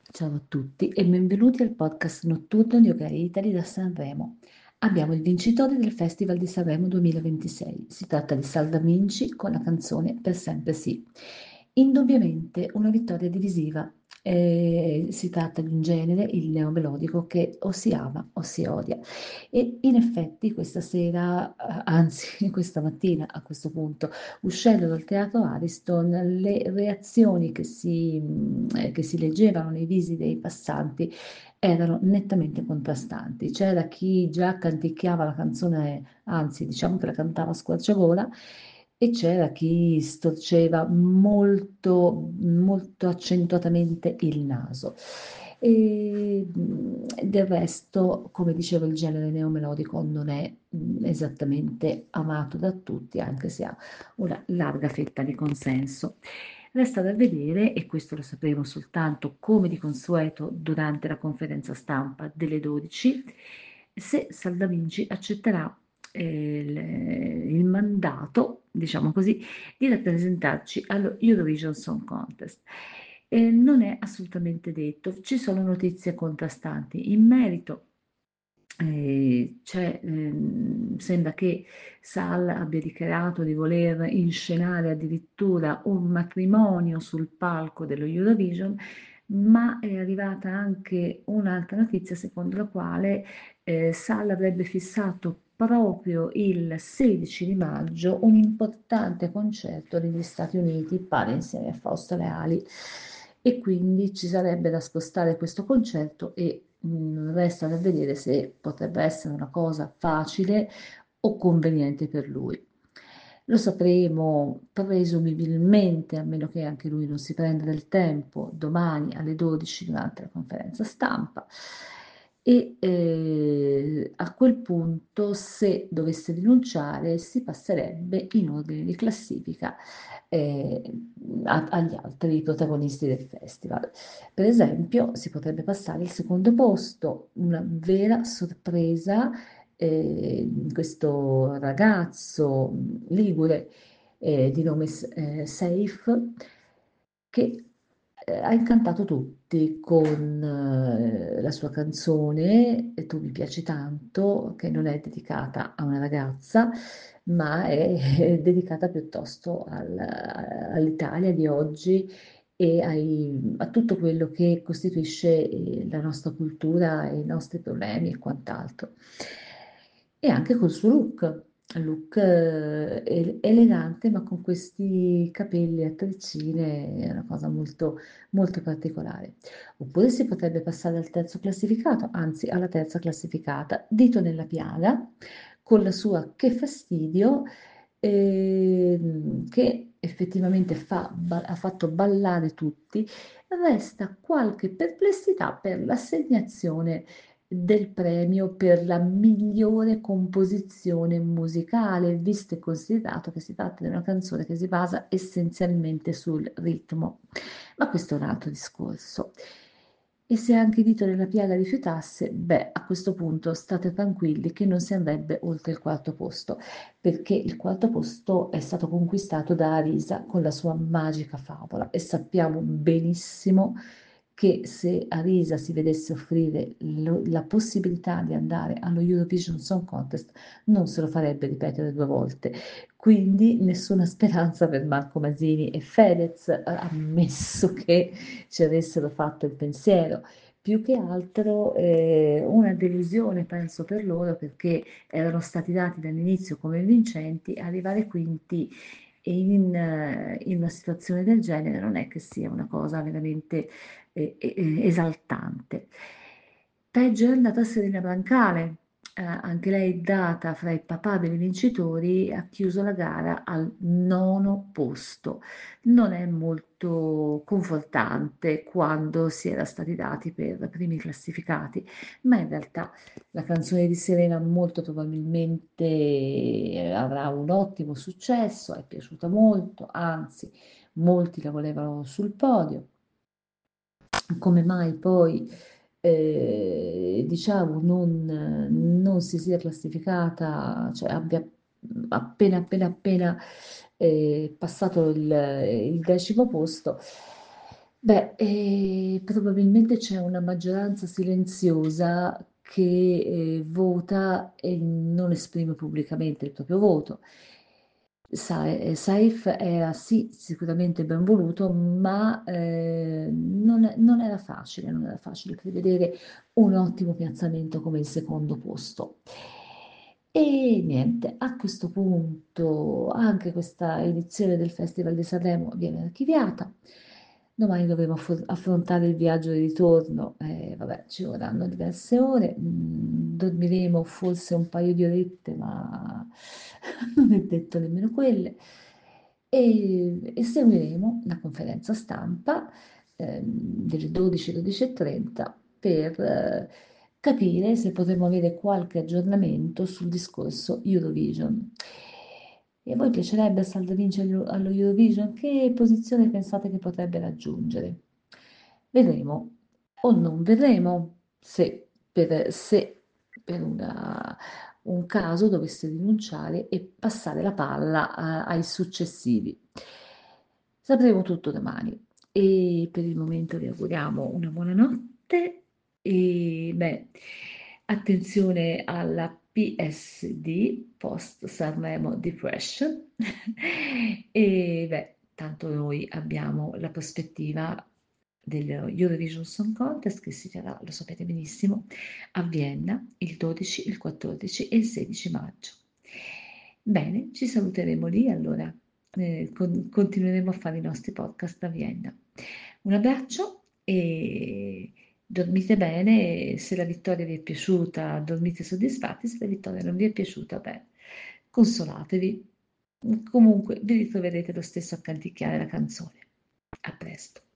Ciao a tutti e benvenuti al podcast notturno di OK Italy da Sanremo. Abbiamo il vincitore del Festival di Sanremo 2026. Si tratta di Salda Vinci con la canzone Per sempre sì. Indubbiamente una vittoria divisiva. Si tratta di un genere, il neomelodico, che o si ama o si odia. E in effetti questa sera, anzi questa mattina a questo punto, uscendo dal teatro Ariston, le reazioni che si leggevano nei visi dei passanti erano nettamente contrastanti. C'era chi già canticchiava la canzone, anzi, diciamo che la cantava a squarciagola, e c'era chi storceva molto, molto accentuatamente il naso. Del resto, come dicevo, il genere neomelodico non è esattamente amato da tutti, anche se ha una larga fetta di consenso. Resta da vedere, e questo lo sapremo soltanto come di consueto durante la conferenza stampa delle 12, se Saldavinci accetterà il mandato, diciamo così, di rappresentarci allo Eurovision Song Contest. Non è assolutamente detto, ci sono notizie contrastanti in merito. Sembra che Sal abbia dichiarato di voler inscenare addirittura un matrimonio sul palco dello Eurovision, ma è arrivata anche un'altra notizia secondo la quale Sal avrebbe fissato proprio il 16 di maggio un importante concerto negli Stati Uniti, pare insieme a Fausto Leali, e quindi ci sarebbe da spostare questo concerto e resta da vedere se potrebbe essere una cosa facile o conveniente per lui. Lo sapremo presumibilmente, a meno che anche lui non si prenda del tempo, domani alle 12 durante la conferenza stampa. A quel punto, se dovesse rinunciare, si passerebbe in ordine di classifica eh, agli altri protagonisti del festival. Per esempio, si potrebbe passare al secondo posto, una vera sorpresa, questo ragazzo ligure di nome Seif, che ha incantato tutti con la sua canzone E tu mi piaci tanto, che non è dedicata a una ragazza, ma è dedicata piuttosto all'Italia di oggi e a tutto quello che costituisce la nostra cultura, i nostri problemi e quant'altro. E anche col suo look elegante, ma con questi capelli a treccine, è una cosa molto, molto particolare. Oppure si potrebbe passare al terzo classificato, anzi alla terza classificata, Dito nella piaga, con la sua Che fastidio, che effettivamente ha fatto ballare tutti. Resta qualche perplessità per l'assegnazione del premio per la migliore composizione musicale, visto e considerato che si tratta di una canzone che si basa essenzialmente sul ritmo. Ma questo è un altro discorso. E se anche Dito della Piaga rifiutasse, beh, a questo punto state tranquilli che non si andrebbe oltre il quarto posto, perché il quarto posto è stato conquistato da Arisa con la sua magica favola e sappiamo benissimo che se Arisa si vedesse offrire la possibilità di andare allo Eurovision Song Contest non se lo farebbe ripetere due volte. Quindi nessuna speranza per Marco Masini e Fedez, ammesso che ci avessero fatto il pensiero. Più che altro una delusione, penso, per loro perché erano stati dati dall'inizio come vincenti, arrivare quinti in una situazione del genere non è che sia una cosa veramente esaltante. Peggio è andata Serena Brancale, anche lei data fra i papabili vincitori, ha chiuso la gara al nono posto. Non è molto confortante quando si era stati dati per primi classificati, ma in realtà la canzone di Serena molto probabilmente avrà un ottimo successo, è piaciuta molto, anzi molti la volevano sul podio. Come mai poi diciamo non si sia classificata, cioè abbia appena passato il decimo posto, Beh, probabilmente c'è una maggioranza silenziosa che vota e non esprime pubblicamente il proprio voto. Saif era sì, sicuramente ben voluto, ma non era facile, non era facile prevedere un ottimo piazzamento come il secondo posto. E niente, a questo punto anche questa edizione del Festival di Sanremo viene archiviata. Domani dovremo affrontare il viaggio di ritorno, vabbè, ci vorranno diverse ore, dormiremo forse un paio di orette, ma non è detto nemmeno quelle. E seguiremo la conferenza stampa delle 12:30 per capire se potremo avere qualche aggiornamento sul discorso Eurovision. E a voi piacerebbe Saldo vincere allo Eurovision? Che posizione pensate che potrebbe raggiungere? Vedremo o non vedremo se per un caso dovesse rinunciare e passare la palla ai successivi. Sapremo tutto domani e per il momento vi auguriamo una buona notte e beh, attenzione alla PSD, Post Sanremo Depression, e beh, tanto noi abbiamo la prospettiva dello Eurovision Song Contest che si terrà, lo sapete benissimo, a Vienna il 12, il 14 e il 16 maggio. Bene, ci saluteremo lì allora, continueremo a fare i nostri podcast a Vienna. Un abbraccio e dormite bene, se la vittoria vi è piaciuta, dormite soddisfatti, se la vittoria non vi è piaciuta, beh, consolatevi. Comunque vi ritroverete lo stesso a canticchiare la canzone. A presto.